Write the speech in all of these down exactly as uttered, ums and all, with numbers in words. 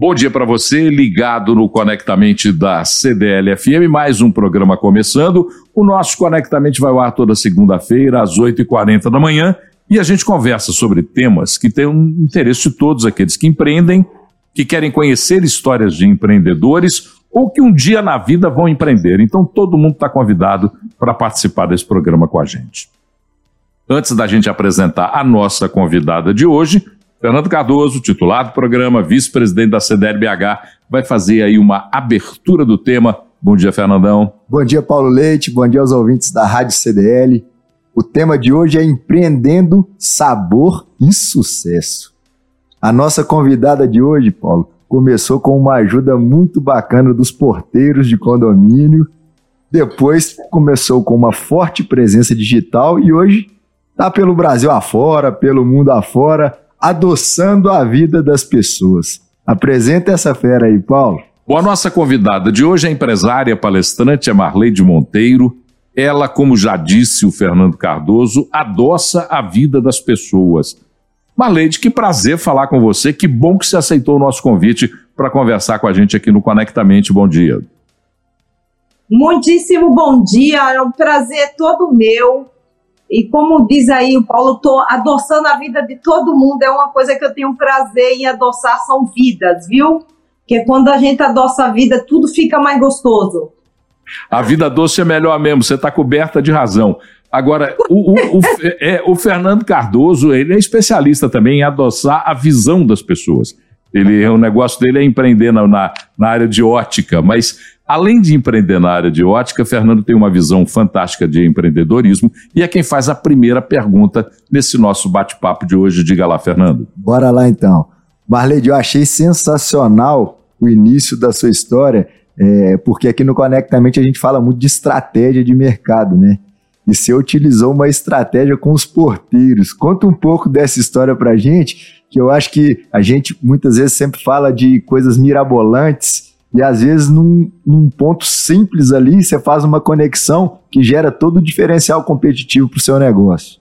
Bom dia para você, ligado no Conectamente da C D L F M, mais um programa começando. O nosso Conectamente vai ao ar toda segunda-feira, às oito e quarenta da manhã, e a gente conversa sobre temas que têm um interesse de todos aqueles que empreendem, que querem conhecer histórias de empreendedores ou que um dia na vida vão empreender. Então todo mundo está convidado para participar desse programa com a gente. Antes da gente apresentar a nossa convidada de hoje, Fernando Cardoso, titular do programa, vice-presidente da C D L B H, vai fazer aí uma abertura do tema. Bom dia, Fernandão. Bom dia, Paulo Leite. Bom dia aos ouvintes da Rádio C D L. O tema de hoje é Empreendendo Sabor e Sucesso. A nossa convidada de hoje, Paulo, começou com uma ajuda muito bacana dos porteiros de condomínio, depois começou com uma forte presença digital e hoje está pelo Brasil afora, pelo mundo afora, adoçando a vida das pessoas. Apresenta essa fera aí, Paulo. Bom, a nossa convidada de hoje é a empresária palestrante, é Marleide Monteiro. Ela, como já disse o Fernando Cardoso, adoça a vida das pessoas. Marleide, que prazer falar com você, que bom que você aceitou o nosso convite para conversar com a gente aqui no Conectamente. Bom dia. Muitíssimo bom dia, é um prazer todo meu. E como diz aí o Paulo, estou adoçando a vida de todo mundo, é uma coisa que eu tenho prazer em adoçar, são vidas, viu? Porque quando a gente adoça a vida, tudo fica mais gostoso. A vida doce é melhor mesmo, você está coberta de razão. Agora, o, o, o, é, o Fernando Cardoso, ele é especialista também em adoçar a visão das pessoas. Ele, o negócio dele é empreender na, na, na área de ótica, mas além de empreender na área de ótica, Fernando tem uma visão fantástica de empreendedorismo e é quem faz a primeira pergunta nesse nosso bate-papo de hoje. Diga lá, Fernando. Bora lá então. Marleide, eu achei sensacional o início da sua história, é, porque aqui no Conectamente a gente fala muito de estratégia de mercado, né? E você utilizou uma estratégia com os porteiros. Conta um pouco dessa história pra gente, que eu acho que a gente muitas vezes sempre fala de coisas mirabolantes e às vezes num, num ponto simples ali você faz uma conexão que gera todo o diferencial competitivo pro seu negócio.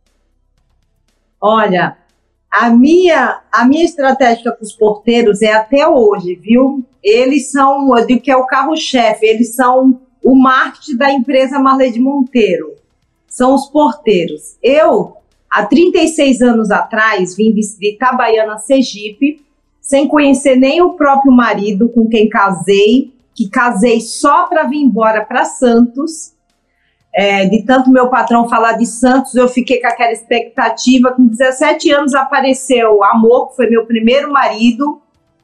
Olha, a minha, a minha estratégia com os porteiros é até hoje, viu? Eles são, eu digo que é o carro-chefe, eles são o marketing da empresa Marleide Monteiro. São os porteiros. Eu, há trinta e seis anos atrás, vim de, de Itabaiana, Sergipe, sem conhecer nem o próprio marido com quem casei, que casei só para vir embora para Santos. É, de tanto meu patrão falar de Santos, eu fiquei com aquela expectativa. Com dezessete anos apareceu o amor, que foi meu primeiro marido,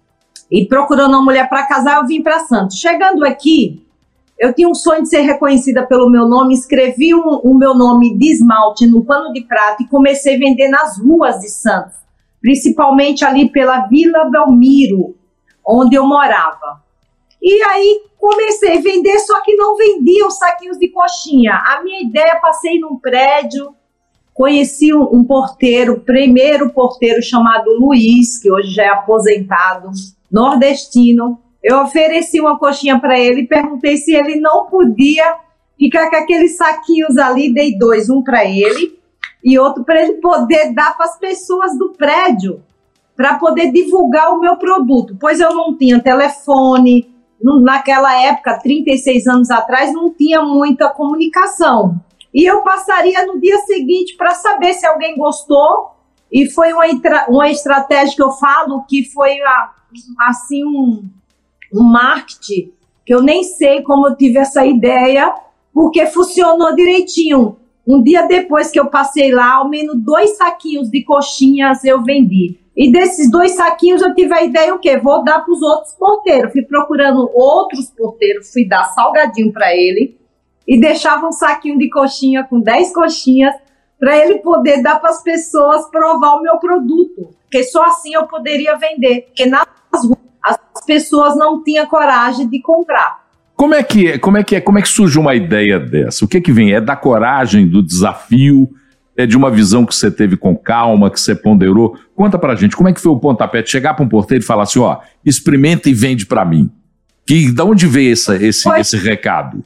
e procurando uma mulher para casar, eu vim para Santos. Chegando aqui, eu tinha um sonho de ser reconhecida pelo meu nome, escrevi o um, um meu nome de esmalte no pano de prata e comecei a vender nas ruas de Santos, principalmente ali pela Vila Belmiro, onde eu morava. E aí comecei a vender, só que não vendia os saquinhos de coxinha. A minha ideia, passei num prédio, conheci um, um porteiro, o primeiro porteiro chamado Luiz, que hoje já é aposentado, nordestino. Eu ofereci uma coxinha para ele e perguntei se ele não podia ficar com aqueles saquinhos ali, dei dois, um para ele e outro para ele poder dar para as pessoas do prédio, para poder divulgar o meu produto, pois eu não tinha telefone, não, naquela época, trinta e seis anos atrás, não tinha muita comunicação. E eu passaria no dia seguinte para saber se alguém gostou, e foi uma, uma estratégia que eu falo que foi assim um... um marketing, que eu nem sei como eu tive essa ideia, porque funcionou direitinho. Um dia depois que eu passei lá, ao menos dois saquinhos de coxinhas eu vendi. E desses dois saquinhos eu tive a ideia, o quê? Vou dar para os outros porteiros. Fui procurando outros porteiros, fui dar salgadinho para ele e deixava um saquinho de coxinha com dez coxinhas para ele poder dar para as pessoas provar o meu produto. Porque só assim eu poderia vender. Porque nas ruas as pessoas não tinham coragem de comprar. Como é que é? Como é que é? Como é que surge uma ideia dessa? O que é que vem? É da coragem, do desafio? É de uma visão que você teve com calma, que você ponderou? Conta pra gente, como é que foi o pontapé de chegar para um porteiro e falar assim, ó, experimenta e vende pra mim? Que, de onde veio essa, esse, foi, esse recado?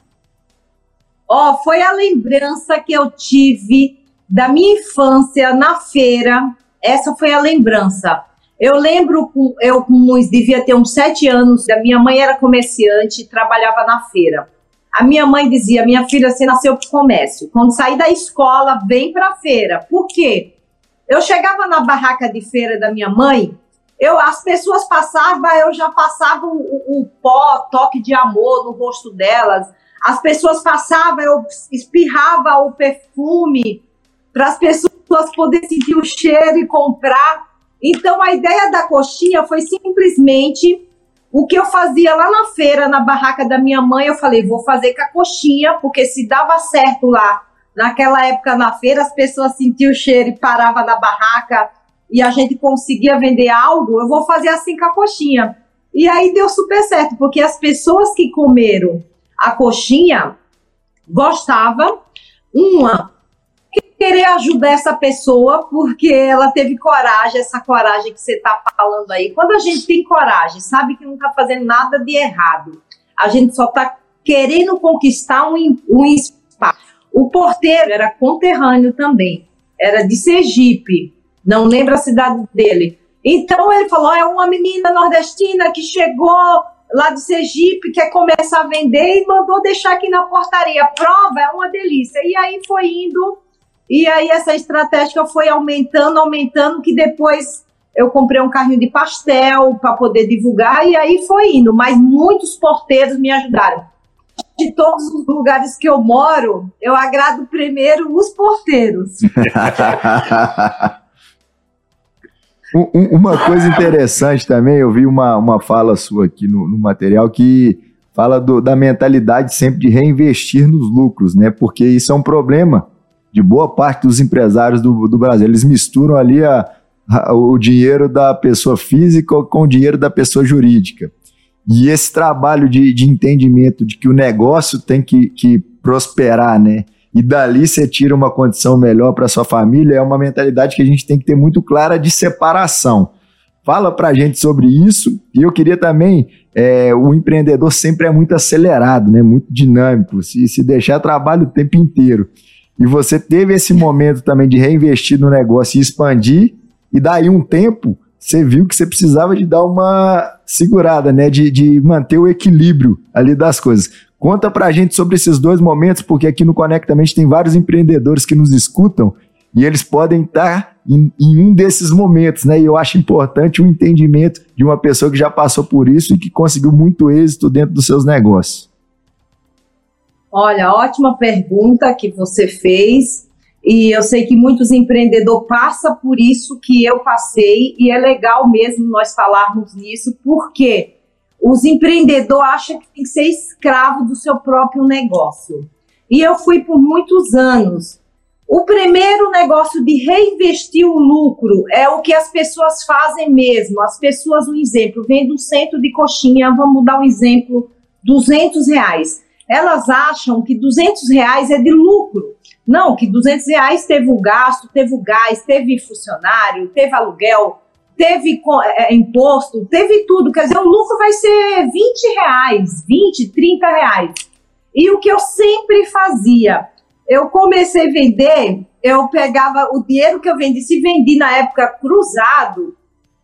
Ó, foi a lembrança que eu tive da minha infância na feira. Essa foi a lembrança. Eu lembro, eu com, devia ter uns sete anos, a minha mãe era comerciante e trabalhava na feira. A minha mãe dizia, minha filha, você nasceu para o comércio. Quando sair da escola, vem para a feira. Por quê? Eu chegava na barraca de feira da minha mãe, eu, as pessoas passavam, eu já passava o, o, o pó, toque de amor no rosto delas. As pessoas passavam, eu espirrava o perfume para as pessoas poderem sentir o cheiro e comprar. Então, a ideia da coxinha foi simplesmente o que eu fazia lá na feira, na barraca da minha mãe. Eu falei, vou fazer com a coxinha, porque se dava certo lá, naquela época na feira, as pessoas sentiam o cheiro e paravam na barraca e a gente conseguia vender algo, eu vou fazer assim com a coxinha. E aí deu super certo, porque as pessoas que comeram a coxinha gostavam, uma, querer ajudar essa pessoa, porque ela teve coragem, essa coragem que você está falando aí. Quando a gente tem coragem, sabe que não está fazendo nada de errado, a gente só está querendo conquistar um, um espaço. O porteiro era conterrâneo também, era de Sergipe, não lembro a cidade dele. Então ele falou, é uma menina nordestina que chegou lá de Sergipe, quer começar a vender e mandou deixar aqui na portaria. Prova, é uma delícia. E aí foi indo... E aí essa estratégia foi aumentando, aumentando, que depois eu comprei um carrinho de pastel para poder divulgar, e aí foi indo. Mas muitos porteiros me ajudaram. De todos os lugares que eu moro, eu agrado primeiro os porteiros. Uma coisa interessante também, eu vi uma, uma fala sua aqui no, no material que fala do, da mentalidade sempre de reinvestir nos lucros, né? Porque isso é um problema de boa parte dos empresários do, do Brasil. Eles misturam ali a, a, o dinheiro da pessoa física com o dinheiro da pessoa jurídica. E esse trabalho de, de entendimento de que o negócio tem que, que prosperar, né? E dali você tira uma condição melhor para sua família, é uma mentalidade que a gente tem que ter muito clara de separação. Fala para a gente sobre isso. E eu queria também, é, o empreendedor sempre é muito acelerado, né? Muito dinâmico, se, se deixar trabalho o tempo inteiro. E você teve esse momento também de reinvestir no negócio e expandir, e daí um tempo você viu que você precisava de dar uma segurada, né? De, de manter o equilíbrio ali das coisas. Conta pra gente sobre esses dois momentos, porque aqui no Conectamente tem vários empreendedores que nos escutam e eles podem estar em, em um desses momentos, né? E eu acho importante o entendimento de uma pessoa que já passou por isso e que conseguiu muito êxito dentro dos seus negócios. Olha, ótima pergunta que você fez, e eu sei que muitos empreendedores passam por isso que eu passei, e é legal mesmo nós falarmos nisso, porque os empreendedores acham que tem que ser escravo do seu próprio negócio. E eu fui por muitos anos. O primeiro negócio de reinvestir o lucro é o que as pessoas fazem mesmo. As pessoas, um exemplo, vende um centro de coxinha, vamos dar um exemplo, duzentos reais. Elas acham que duzentos reais é de lucro. Não, que duzentos reais teve o gasto, teve o gás, teve funcionário, teve aluguel, teve é, imposto, teve tudo. Quer dizer, o lucro vai ser vinte reais, vinte, trinta reais. E o que eu sempre fazia, eu comecei a vender, eu pegava o dinheiro que eu vendi, se vendi na época cruzado,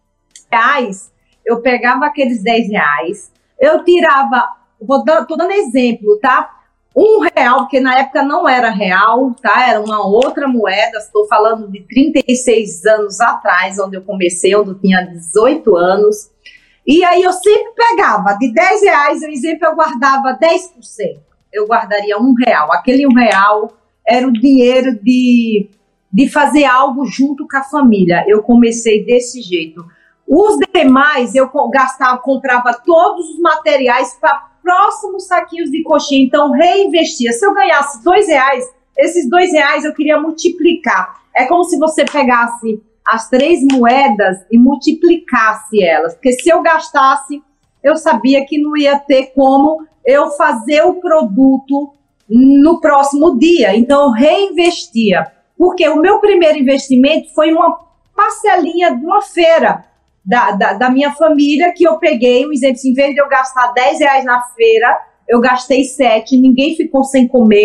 reais, eu pegava aqueles dez reais, eu tirava... Vou dar, tô dando exemplo, tá? Um real, porque na época não era real, tá? Era uma outra moeda, estou falando de trinta e seis anos atrás, onde eu comecei, onde eu tinha dezoito anos. E aí eu sempre pegava, de dez reais, por exemplo, eu guardava dez por cento. Eu guardaria um real. Aquele um real era o dinheiro de, de fazer algo junto com a família. Eu comecei desse jeito. Os demais, eu gastava, comprava todos os materiais para próximos saquinhos de coxinha, então reinvestia. Se eu ganhasse dois reais, esses dois reais eu queria multiplicar. É como se você pegasse as três moedas e multiplicasse elas, porque se eu gastasse, eu sabia que não ia ter como eu fazer o produto no próximo dia, então eu reinvestia, porque o meu primeiro investimento foi uma parcelinha de uma feira, Da, da, da minha família, que eu peguei, um exemplo, em vez de eu gastar dez reais na feira, eu gastei sete, ninguém ficou sem comer,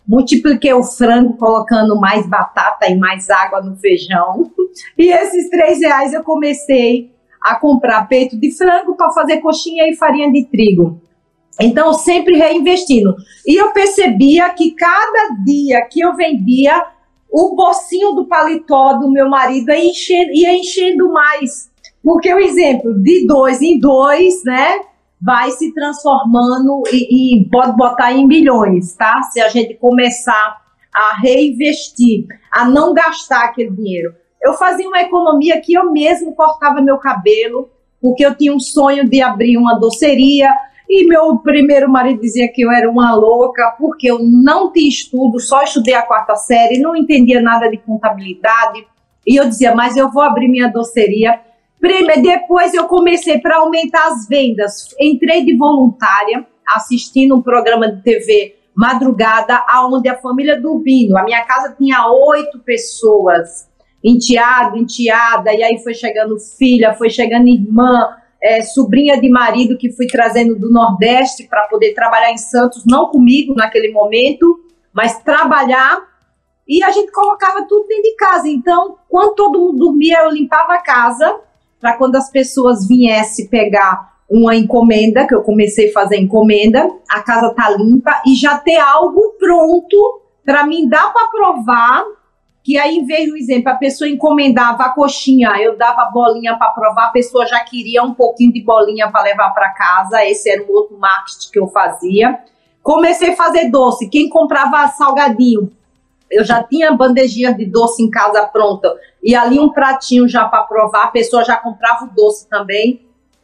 multipliquei o frango colocando mais batata e mais água no feijão. E esses três reais eu comecei a comprar peito de frango para fazer coxinha e farinha de trigo. Então, sempre reinvestindo. E eu percebia que cada dia que eu vendia, o bolsinho do paletó do meu marido ia enchendo, ia enchendo mais. Porque o exemplo, de dois em dois, né, vai se transformando e, e pode botar em milhões, tá? Se a gente começar a reinvestir, a não gastar aquele dinheiro. Eu fazia uma economia que eu mesmo cortava meu cabelo, porque eu tinha um sonho de abrir uma doceria, e meu primeiro marido dizia que eu era uma louca, porque eu não tinha estudo, só estudei a quarta série, não entendia nada de contabilidade, e eu dizia, mas eu vou abrir minha doceria. Depois eu comecei para aumentar as vendas, entrei de voluntária, assistindo um programa de T V madrugada, onde a família dormindo, a minha casa tinha oito pessoas, enteado, enteada, e aí foi chegando filha, foi chegando irmã, é, sobrinha de marido que fui trazendo do Nordeste para poder trabalhar em Santos, não comigo naquele momento, mas trabalhar, e a gente colocava tudo dentro de casa. Então, quando todo mundo dormia, eu limpava a casa, para quando as pessoas viessem pegar uma encomenda, que eu comecei a fazer encomenda, a casa tá limpa, e já ter algo pronto para mim dar para provar, que aí, em vez do exemplo, a pessoa encomendava a coxinha, eu dava bolinha para provar, a pessoa já queria um pouquinho de bolinha para levar para casa, esse era um outro marketing que eu fazia. Comecei a fazer doce, quem comprava salgadinho, eu já tinha bandejinha de doce em casa pronta, e ali um pratinho já para provar, a pessoa já comprava o doce também.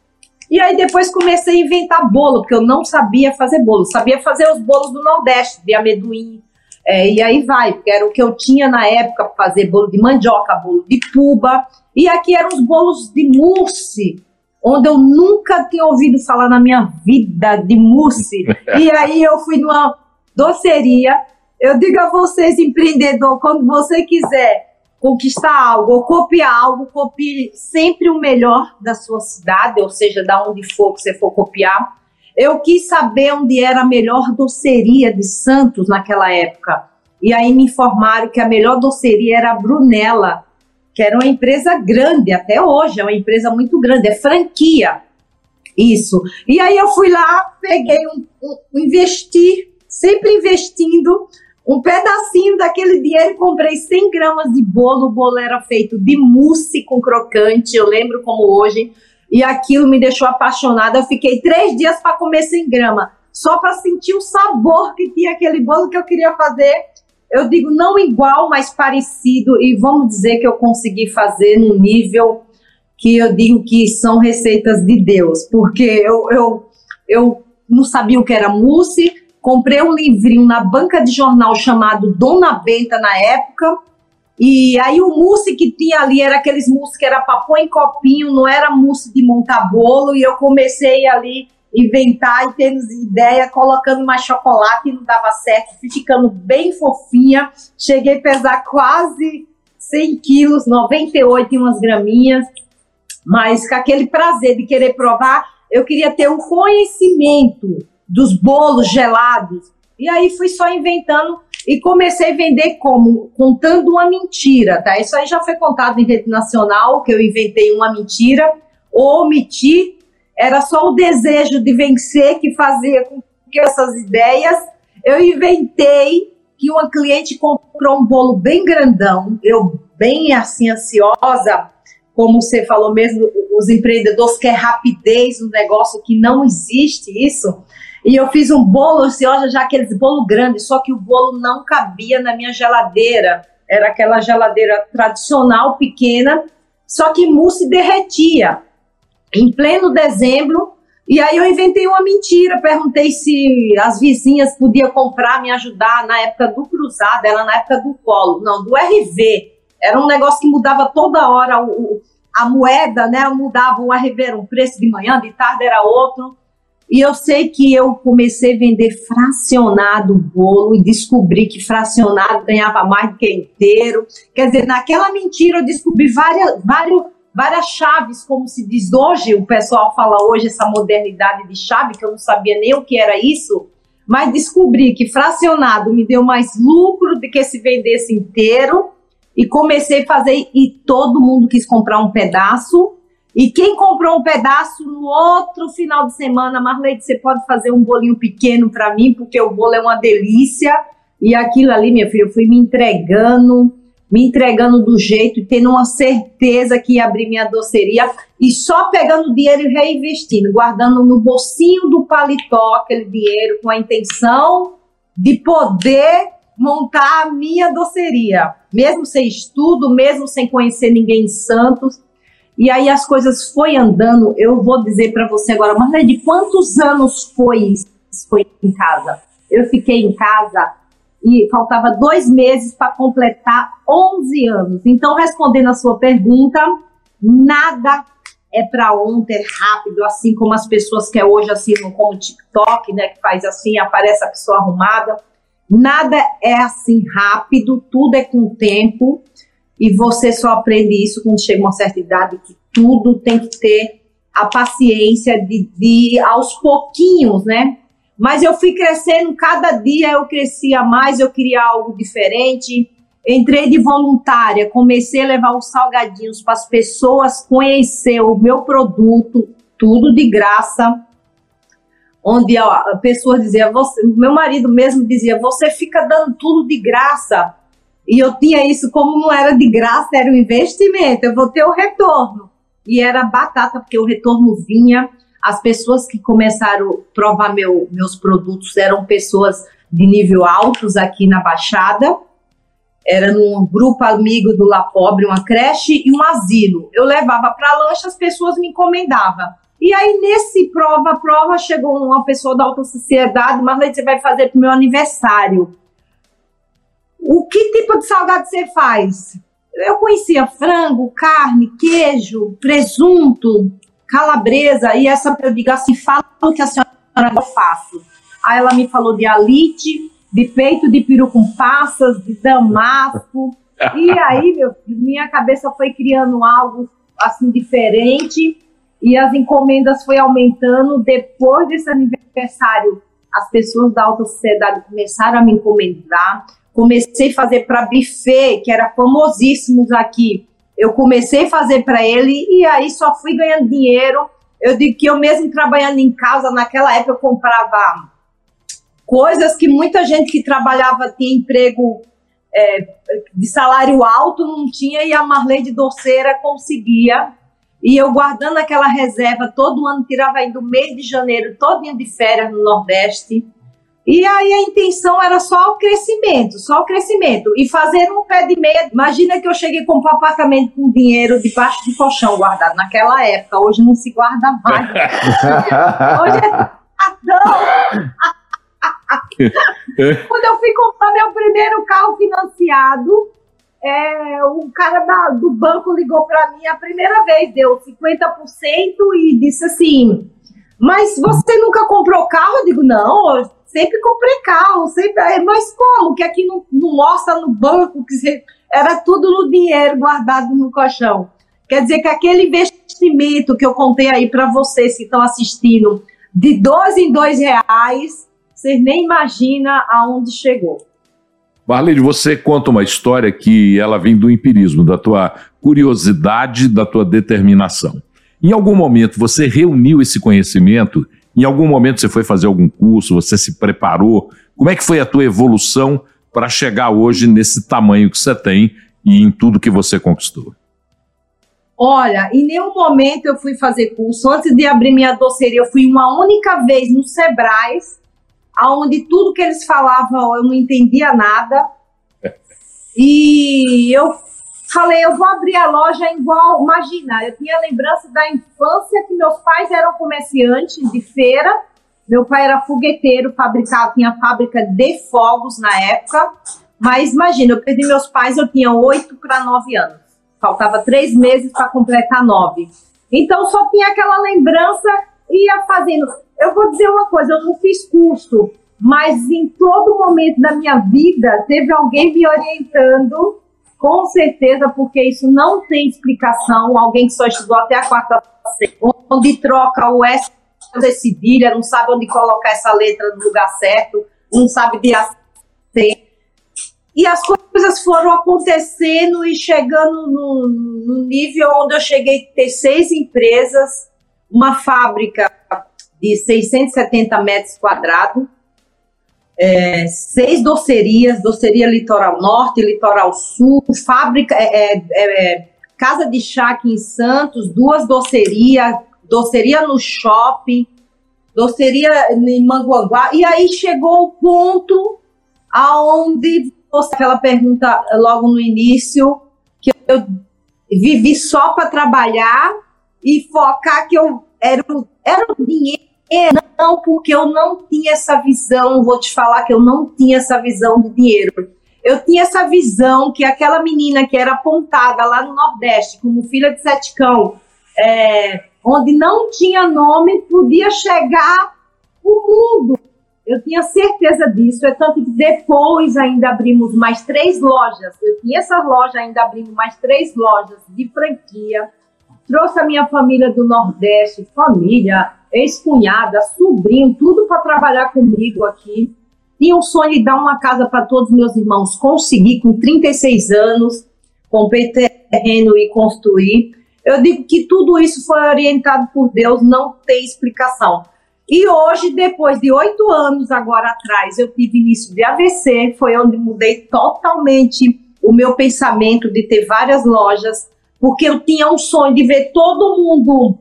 E aí depois comecei a inventar bolo, porque eu não sabia fazer bolo, sabia fazer os bolos do Nordeste, de amendoim, É, e aí vai, porque era o que eu tinha na época para fazer bolo de mandioca, bolo de puba, e aqui eram os bolos de mousse, onde eu nunca tinha ouvido falar na minha vida de mousse, e aí eu fui numa doceria. Eu digo a vocês, empreendedor, quando você quiser conquistar algo ou copiar algo, copie sempre o melhor da sua cidade, ou seja, da onde for que você for copiar. Eu quis saber onde era a melhor doceria de Santos naquela época. E aí me informaram que a melhor doceria era a Brunella, que era uma empresa grande, até hoje, é uma empresa muito grande, é franquia. Isso. E aí eu fui lá, peguei um, um investi, sempre investindo, um pedacinho daquele dinheiro, comprei cem gramas de bolo, o bolo era feito de mousse com crocante, eu lembro como hoje, e aquilo me deixou apaixonada. Eu fiquei três dias para comer cem gramas, só para sentir o sabor que tinha aquele bolo que eu queria fazer. Eu digo, não igual, mas parecido, e vamos dizer que eu consegui fazer num nível que eu digo que são receitas de Deus, porque eu, eu, eu não sabia o que era mousse, comprei um livrinho na banca de jornal chamado Dona Benta na época, e aí o mousse que tinha ali era aqueles mousse que era para pôr em copinho, não era mousse de montar bolo, e eu comecei ali inventar e tendo ideia, colocando mais chocolate e não dava certo, fui ficando bem fofinha, cheguei a pesar quase cem quilos, noventa e oito e umas graminhas, mas com aquele prazer de querer provar, eu queria ter um conhecimento dos bolos gelados, e aí fui só inventando e comecei a vender como? Contando uma mentira, tá? Isso aí já foi contado em rede nacional, que eu inventei uma mentira, ou omitir, era só o desejo de vencer que fazia com que essas ideias. Eu inventei que uma cliente comprou um bolo bem grandão, eu bem assim ansiosa, como você falou mesmo, os empreendedores querem rapidez no negócio, que não existe isso. E eu fiz um bolo ansiosa, já aqueles bolo grandes, só que o bolo não cabia na minha geladeira. Era aquela geladeira tradicional, pequena, só que mousse derretia. Em pleno dezembro, e aí eu inventei uma mentira, perguntei se as vizinhas podiam comprar, me ajudar na época do cruzado, era na época do Polo, não, do R V, era um negócio que mudava toda hora, o, a moeda, né, mudava, o R V era um preço de manhã, de tarde era outro, e eu sei que eu comecei a vender fracionado o bolo e descobri que fracionado ganhava mais do que inteiro, quer dizer, naquela mentira eu descobri várias, vários, várias chaves, como se diz hoje, o pessoal fala hoje essa modernidade de chave, que eu não sabia nem o que era isso, mas descobri que fracionado me deu mais lucro do que se vendesse inteiro, e comecei a fazer, e todo mundo quis comprar um pedaço, e quem comprou um pedaço no outro final de semana, Marleide, você pode fazer um bolinho pequeno para mim, porque o bolo é uma delícia, e aquilo ali, minha filha, eu fui me entregando, me entregando do jeito, e tendo uma certeza que ia abrir minha doceria, e só pegando dinheiro e reinvestindo, guardando no bolsinho do paletó aquele dinheiro, com a intenção de poder montar a minha doceria, mesmo sem estudo, mesmo sem conhecer ninguém em Santos. E aí as coisas foi andando. Eu vou dizer para você agora, mas de quantos anos foi isso? Foi em casa? Eu fiquei em casa e faltava dois meses para completar onze anos. Então, respondendo a sua pergunta, nada é para ontem, é rápido, assim como as pessoas que hoje assinam como TikTok, né, que faz assim, aparece a pessoa arrumada. Nada é assim rápido, tudo é com tempo, e você só aprende isso quando chega uma certa idade, que tudo tem que ter a paciência de, de ir aos pouquinhos, né? Mas eu fui crescendo, cada dia eu crescia mais, eu queria algo diferente. Entrei de voluntária, comecei a levar os salgadinhos para as pessoas conhecer o meu produto, tudo de graça. Onde ó, a pessoa dizia, você, meu marido mesmo dizia, você fica dando tudo de graça. E eu tinha isso, como não era de graça, era um investimento, eu vou ter o retorno. E era batata, porque o retorno vinha. As pessoas que começaram a provar meu, meus produtos eram pessoas de nível altos aqui na Baixada. Era num grupo amigo do La Pobre, uma creche e um asilo. Eu levava para lanche, as pessoas me encomendavam. E aí, nesse prova-prova, chegou uma pessoa da alta sociedade, Marleide, você vai fazer para o meu aniversário. O que tipo de salgado você faz? Eu conhecia frango, carne, queijo, presunto, calabresa, e essa eu digo assim, fala o que a senhora eu faço. Aí ela me falou de alite, de peito de peru com passas, de damasco, e aí, meu filho, minha cabeça foi criando algo assim diferente, e as encomendas foi aumentando. Depois desse aniversário, as pessoas da alta sociedade começaram a me encomendar. Comecei a fazer para buffet, que era famosíssimos aqui. Eu comecei a fazer para ele e aí só fui ganhando dinheiro. Eu digo que eu mesmo trabalhando em casa, naquela época eu comprava coisas que muita gente que trabalhava, tinha emprego é, de salário alto, não tinha, e a Marleide doceira conseguia. E eu guardando aquela reserva, todo ano tirava aí do mês de janeiro, todinho de férias no Nordeste. E aí a intenção era só o crescimento, só o crescimento. E fazer um pé de meia. Imagina que eu cheguei a comprar um apartamento com dinheiro debaixo de colchão guardado naquela época. Hoje não se guarda mais. Hoje é adão. Quando eu fui comprar meu primeiro carro financiado, é, o cara da, do banco ligou para mim a primeira vez, deu cinquenta por cento e disse assim, mas você nunca comprou carro? Eu digo, não, eu sempre comprei carro, sempre, mas como? Que aqui não, não mostra no banco, que você, era tudo no dinheiro guardado no colchão. Quer dizer que aquele investimento que eu contei aí para vocês que estão assistindo, de dois em dois reais, vocês nem imaginam aonde chegou. Marleide, você conta uma história que ela vem do empirismo, da tua curiosidade, da tua determinação. Em algum momento você reuniu esse conhecimento? Em algum momento você foi fazer algum curso, você se preparou? Como é que foi a tua evolução para chegar hoje nesse tamanho que você tem e em tudo que você conquistou? Olha, em nenhum momento eu fui fazer curso. Antes de abrir minha doceria, eu fui uma única vez no Sebrae, onde tudo que eles falavam eu não entendia nada. E eu falei, eu vou abrir a loja igual, imagina, eu tinha lembrança da infância que meus pais eram comerciantes de feira, meu pai era fogueteiro, fabricava, tinha fábrica de fogos na época, mas imagina, eu perdi meus pais, eu tinha oito para nove anos, faltava três meses para completar nove, então só tinha aquela lembrança, ia fazendo. Eu vou dizer uma coisa, eu não fiz curso, mas em todo momento da minha vida teve alguém me orientando, com certeza, porque isso não tem explicação. Alguém que só estudou até a quarta série, onde troca o S fazer cedilha, não sabe onde colocar essa letra no lugar certo, não sabe de acender. E as coisas foram acontecendo e chegando no, no nível onde eu cheguei a ter seis empresas, uma fábrica de seiscentos e setenta metros quadrados, é, seis docerias, doceria Litoral Norte, Litoral Sul, fábrica, é, é, é, casa de chá aqui em Santos, duas docerias, doceria no shopping, doceria em Manguanguá, e aí chegou o ponto aonde, aquela pergunta logo no início, que eu vivi só para trabalhar e focar que eu era, era o dinheiro, não, porque eu não tinha essa visão, vou te falar que eu não tinha essa visão de dinheiro. Eu tinha essa visão que aquela menina que era apontada lá no Nordeste, como filha de sete cão, é, onde não tinha nome, podia chegar o mundo. Eu tinha certeza disso, é tanto que depois ainda abrimos mais três lojas. Eu tinha essa loja, ainda abrimos mais três lojas de franquia. Trouxe a minha família do Nordeste, família, ex-cunhada, sobrinho, tudo para trabalhar comigo aqui. Tinha um sonho de dar uma casa para todos os meus irmãos. Consegui com trinta e seis anos, comprei terreno e construí. Eu digo que tudo isso foi orientado por Deus, não tem explicação. E hoje, depois de oito anos agora atrás, eu tive início de A V C, foi onde mudei totalmente o meu pensamento de ter várias lojas, porque eu tinha um sonho de ver todo mundo,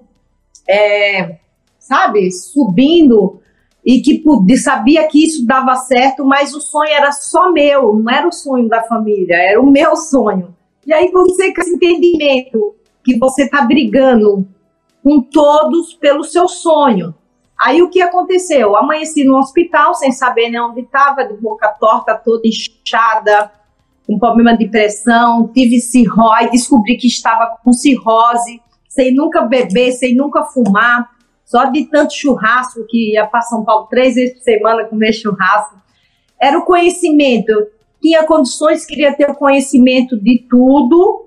é, sabe, subindo, e que sabia que isso dava certo, mas o sonho era só meu, não era o sonho da família, era o meu sonho. E aí você com esse entendimento que você está brigando com todos pelo seu sonho. Aí o que aconteceu? Amanheci no hospital sem saber nem onde estava, de boca torta, toda inchada, com problema de pressão, tive cirrose, descobri que estava com cirrose, sem nunca beber, sem nunca fumar, só de tanto churrasco, que ia para São Paulo três vezes por semana comer churrasco. Era o conhecimento, eu tinha condições, queria ter o conhecimento de tudo,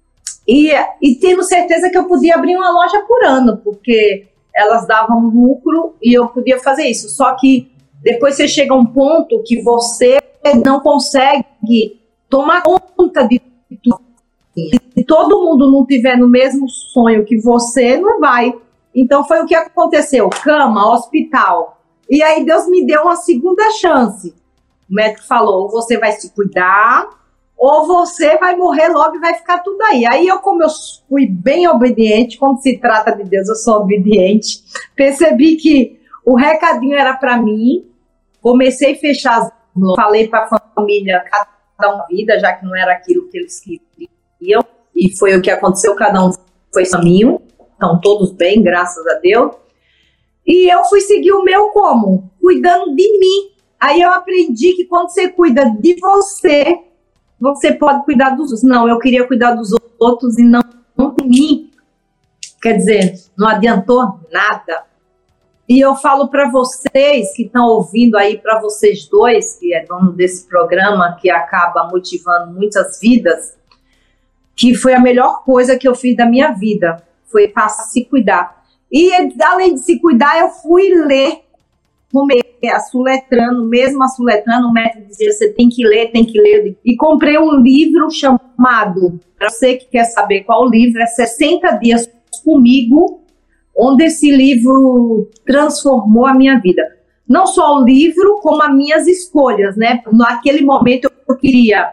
e, e tendo certeza que eu podia abrir uma loja por ano, porque elas davam lucro e eu podia fazer isso. Só que depois você chega a um ponto que você não consegue tomar conta de tudo. Se todo mundo não tiver no mesmo sonho que você, não vai. Então foi o que aconteceu. Cama, hospital. E aí Deus me deu uma segunda chance. O médico falou, ou você vai se cuidar, ou você vai morrer logo e vai ficar tudo aí. Aí eu, como eu fui bem obediente, quando se trata de Deus, eu sou obediente, percebi que o recadinho era para mim, comecei a fechar as mãos, falei para a família, cada um vida, já que não era aquilo que eles queriam, e foi o que aconteceu, cada um foi caminho, estão todos bem, graças a Deus, e eu fui seguir o meu como? Cuidando de mim. Aí eu aprendi que quando você cuida de você, você pode cuidar dos outros. Não, eu queria cuidar dos outros e não, não de mim. Quer dizer, não adiantou nada. E eu falo para vocês que estão ouvindo aí, para vocês dois, que é dono desse programa, que acaba motivando muitas vidas, que foi a melhor coisa que eu fiz da minha vida, foi passar a se cuidar. E além de se cuidar, eu fui ler, assuletrando, mesmo assuletrando, o médico dizia, você tem que ler, tem que ler, e comprei um livro chamado, para você que quer saber qual livro, é sessenta dias comigo, onde esse livro transformou a minha vida. Não só o livro, como as minhas escolhas, né? Naquele momento eu queria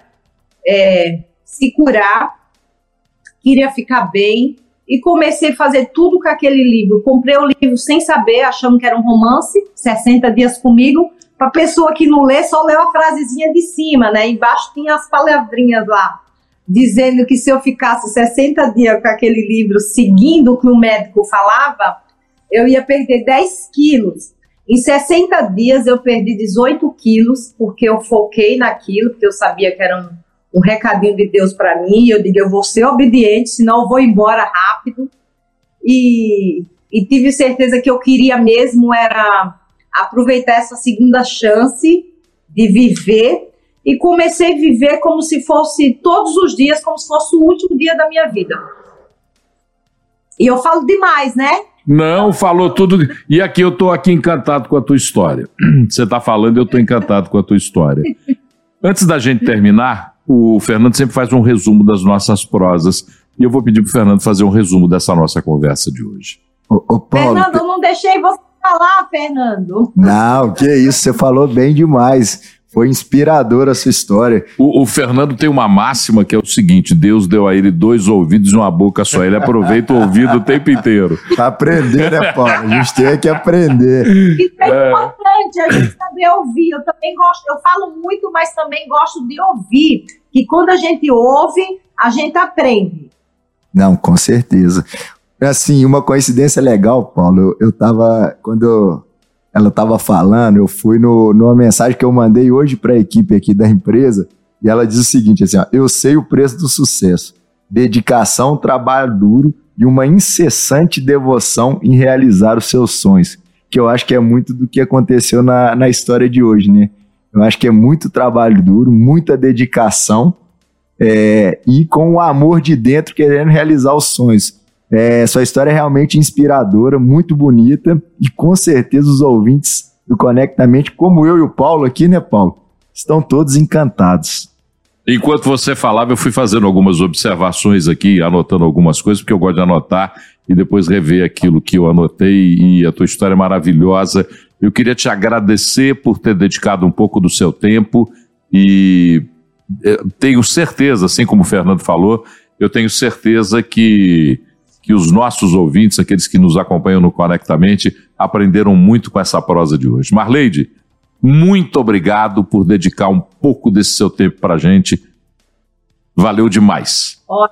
é, se curar, queria ficar bem, e comecei a fazer tudo com aquele livro. Comprei o livro sem saber, achando que era um romance, sessenta dias comigo, para pessoa que não lê, só leu a frasezinha de cima, né? Embaixo tinha as palavrinhas lá, dizendo que se eu ficasse sessenta dias com aquele livro, seguindo o que o médico falava, eu ia perder dez quilos. Em sessenta dias eu perdi dezoito quilos, porque eu foquei naquilo, porque eu sabia que era um um recadinho de Deus para mim, eu digo, eu vou ser obediente, senão eu vou embora rápido, e, e tive certeza que eu queria mesmo era aproveitar essa segunda chance de viver, e comecei a viver como se fosse todos os dias, como se fosse o último dia da minha vida. E eu falo demais, né? Não, falou tudo. E aqui eu estou aqui encantado com a tua história. Você está falando, eu estou encantado com a tua história. Antes da gente terminar, o Fernando sempre faz um resumo das nossas prosas. E eu vou pedir para o Fernando fazer um resumo dessa nossa conversa de hoje. Ô, ô, Paulo, Fernando, eu não deixei você falar, Fernando. Não, que isso, você falou bem demais. Foi inspiradora a sua história. O, o Fernando tem uma máxima que é o seguinte: Deus deu a ele dois ouvidos e uma boca só. Ele aproveita o ouvido o tempo inteiro. Pra aprender, né, Paulo? A gente tem que aprender. Isso é, é importante, a gente saber ouvir. Eu também gosto, eu falo muito, mas também gosto de ouvir. Que quando a gente ouve, a gente aprende. Não, com certeza. Assim, uma coincidência legal, Paulo, eu, eu tava, quando eu, ela tava falando, eu fui no, numa mensagem que eu mandei hoje para a equipe aqui da empresa, e ela diz o seguinte, assim, ó, eu sei o preço do sucesso, dedicação, trabalho duro e uma incessante devoção em realizar os seus sonhos, que eu acho que é muito do que aconteceu na, na história de hoje, né? Eu acho que é muito trabalho duro, muita dedicação, é, e com o amor de dentro querendo realizar os sonhos. É, sua história é realmente inspiradora, muito bonita, e com certeza os ouvintes do Conectamente, como eu e o Paulo aqui, né, Paulo, estão todos encantados. Enquanto você falava, eu fui fazendo algumas observações aqui, anotando algumas coisas, porque eu gosto de anotar e depois rever aquilo que eu anotei, e a tua história é maravilhosa. Eu queria te agradecer por ter dedicado um pouco do seu tempo, e tenho certeza, assim como o Fernando falou, eu tenho certeza que que os nossos ouvintes, aqueles que nos acompanham no Conectamente, aprenderam muito com essa prosa de hoje. Marleide, muito obrigado por dedicar um pouco desse seu tempo para a gente. Valeu demais. Ó,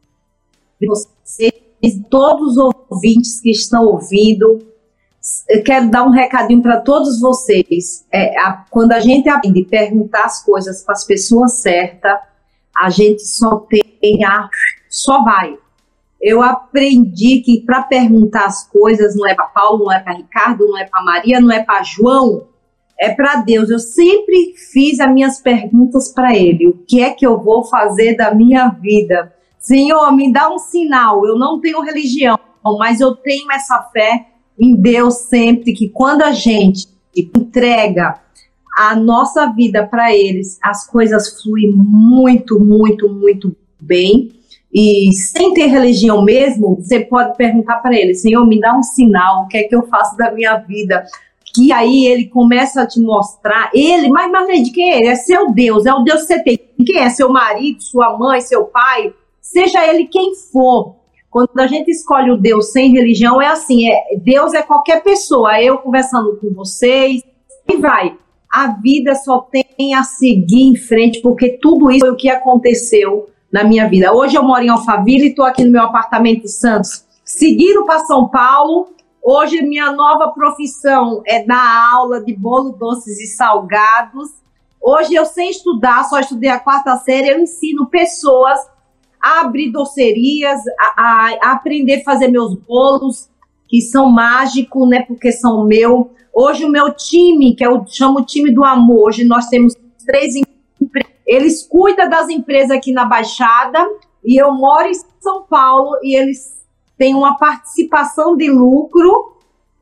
vocês, todos os ouvintes que estão ouvindo, eu quero dar um recadinho para todos vocês. É, a, quando a gente aprende a perguntar as coisas para as pessoas certas, a gente só tem a... só vai. Eu aprendi que para perguntar as coisas não é para Paulo, não é para Ricardo, não é para Maria, não é para João, é para Deus. Eu sempre fiz as minhas perguntas para Ele. O que é que eu vou fazer da minha vida? Senhor, me dá um sinal. Eu não tenho religião, mas eu tenho essa fé em Deus sempre, que quando a gente entrega a nossa vida para eles, as coisas fluem muito, muito, muito bem. E sem ter religião mesmo, você pode perguntar para ele, Senhor, me dá um sinal, o que é que eu faço da minha vida? Que aí ele começa a te mostrar, ele, mas Marleide, quem é ele? É seu Deus, é o Deus que você tem. Quem é? Seu marido, sua mãe, seu pai? Seja ele quem for. Quando a gente escolhe o Deus sem religião, é assim, é, Deus é qualquer pessoa, eu conversando com vocês, e vai. A vida só tem a seguir em frente, porque tudo isso foi o que aconteceu na minha vida. Hoje eu moro em Alphaville e estou aqui no meu apartamento em Santos, seguindo para São Paulo. Hoje minha nova profissão é dar aula de bolo, doces e salgados. Hoje eu sei estudar, só estudei a quarta série, eu ensino pessoas a abrir docerias, a, a, a aprender a fazer meus bolos, que são mágicos, né, porque são meu. Hoje o meu time, que eu chamo o time do amor, hoje nós temos três empresas. Eles cuidam das empresas aqui na Baixada e eu moro em São Paulo e eles têm uma participação de lucro,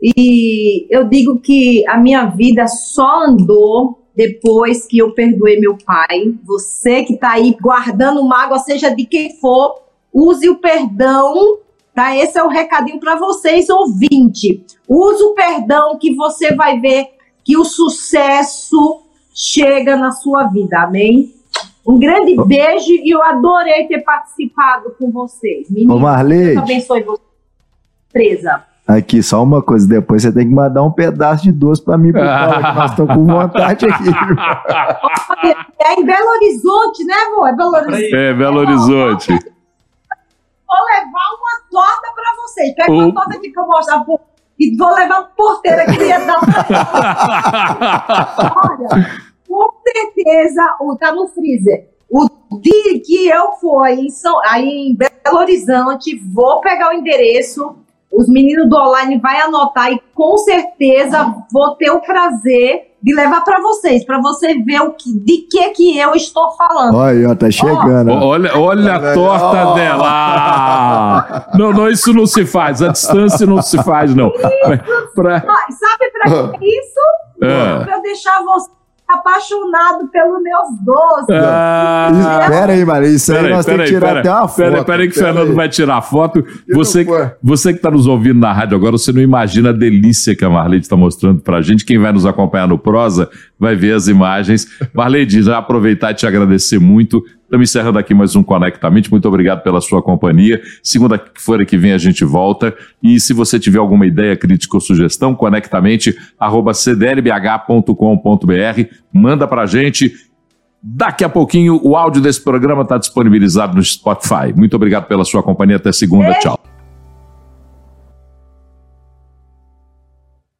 e eu digo que a minha vida só andou depois que eu perdoei meu pai. Você que está aí guardando mágoa, seja de quem for, use o perdão, tá? Esse é o recadinho para vocês, ouvinte. Use o perdão que você vai ver que o sucesso chega na sua vida, amém? Um grande beijo e eu adorei ter participado com vocês. Menina, ô Marleide, Deus abençoe você. Presa. Aqui, só uma coisa, depois você tem que mandar um pedaço de doce pra mim, pro Paulo, que nós estamos com vontade aqui. É em Belo Horizonte, né, amor? É Belo Horizonte. É, Belo Horizonte. Vou levar uma torta pra vocês. Pega uma o... torta aqui que eu mostro pro... e vou levar pro porteiro aqui dentro da... Olha... Com certeza, o, tá no freezer. O dia que eu for aí em, São, aí em Belo Horizonte, vou pegar o endereço, os meninos do online vão anotar e com certeza vou ter o prazer de levar para vocês, para você ver o que, de que que eu estou falando. Olha, tá chegando. Oh, olha, olha a torta oh. dela. Ah, não, não, isso não se faz. A distância não se faz, não. Isso. Pra... Sabe para que isso? É. Para eu deixar você apaixonado pelos meus doces. Ah, espera aí, Maria, isso aí nós temos que tirar até uma foto. Pera, pera aí que o Fernando aí vai tirar a foto. Você, você que está nos ouvindo na rádio agora, você não imagina a delícia que a Marleide está mostrando pra gente. Quem vai nos acompanhar no Prosa vai ver as imagens. Marleide, já aproveitar e te agradecer muito. Estamos encerrando aqui mais um Conectamente. Muito obrigado pela sua companhia. Segunda-feira que vem a gente volta. E se você tiver alguma ideia, crítica ou sugestão, conectamente arroba c d l b h ponto com ponto b r. Manda pra gente. Daqui a pouquinho o áudio desse programa está disponibilizado no Spotify. Muito obrigado pela sua companhia. Até segunda. Tchau.